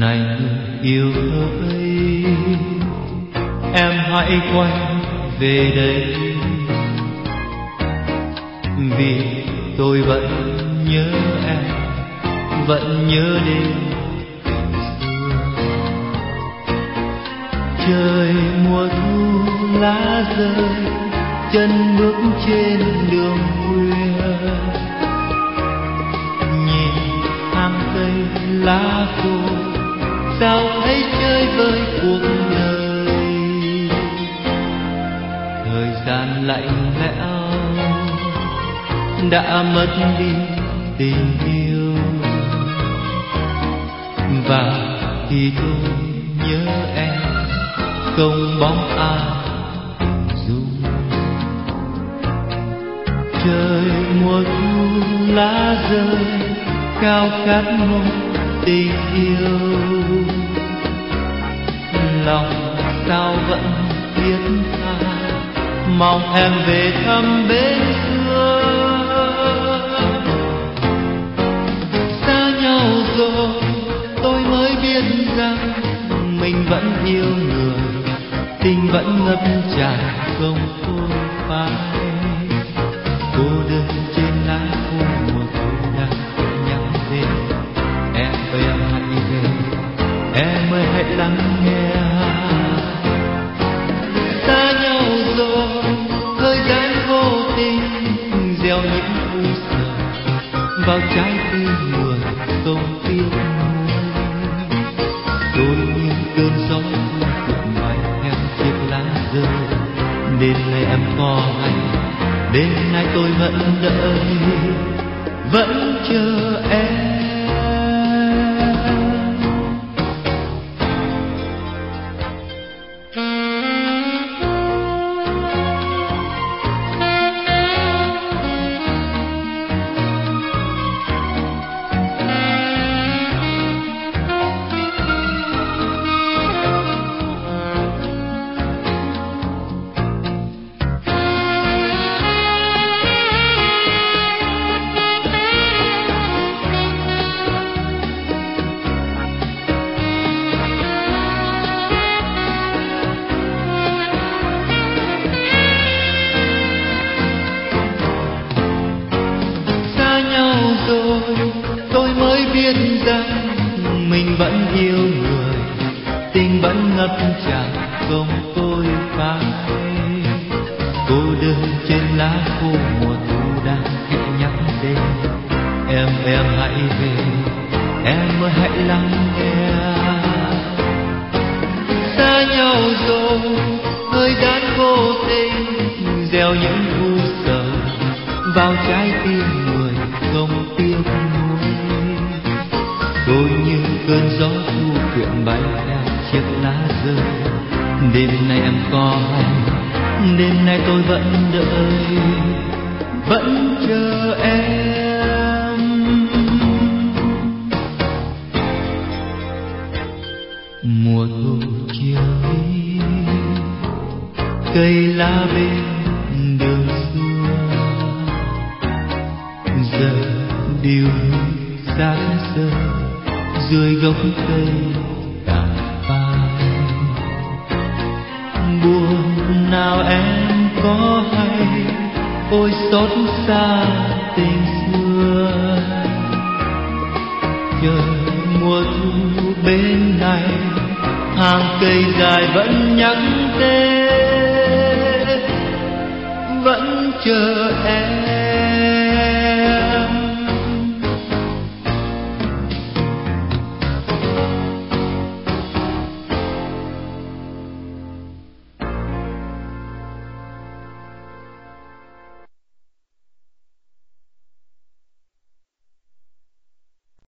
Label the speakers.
Speaker 1: này yêu ơi, em hãy quay về đây, vì tôi vẫn nhớ em, vẫn nhớ đêm xưa. Trời mùa thu lá rơi, chân bước trên đường khuya, nhìn hàng cây lá khô, sao thấy chơi vơi cuộc đời. Thời gian lạnh lẽo đã mất đi tình yêu, và khi tôi nhớ em không bóng ai dung. Trời mùa thu lá rơi, khao khát một tình yêu, lòng sao vẫn thiết tha, mong em về thăm bên xưa. Xa nhau rồi tôi mới biết rằng mình vẫn yêu người, tình vẫn ngập tràn không phôi phai. Cô đơn trên lá khô mùa thu đang nhắn đến, em ơi em hãy về, em ơi hãy lắng nghe. Xa nhau rồi thời gian vô tình gieo những u sầu vào trái tim người không tiếc nuối. Tôi như cơn gió cuộn bay theo chiếc lá rơi, đêm nay em có hay, đêm nay tôi vẫn đợi, vẫn chờ em. Tôi mới biết rằng mình vẫn yêu người, tình vẫn ngập tràn không phôi phai. Cô đơn trên lá khô mùa thu đang khẽ nhắc tên, em hãy về, em ơi hãy lắng nghe. Xa nhau rồi thời gian vô tình gieo những u sầu vào trái tim người không tiếc nuối. Tôi như cơn gió thu quyện bay theo chiếc lá rơi, đêm nay em có hay, đêm nay tôi vẫn đợi, vẫn chờ em. Mùa thu chiều đi, cây lá bên đường xưa giờ điều sáng sớm dưới gốc cây cà phai. Buồn nào em có hay, ôi xót xa tình xưa. Trời mùa thu bên này, hàng cây dài vẫn nhắn tên, vẫn chờ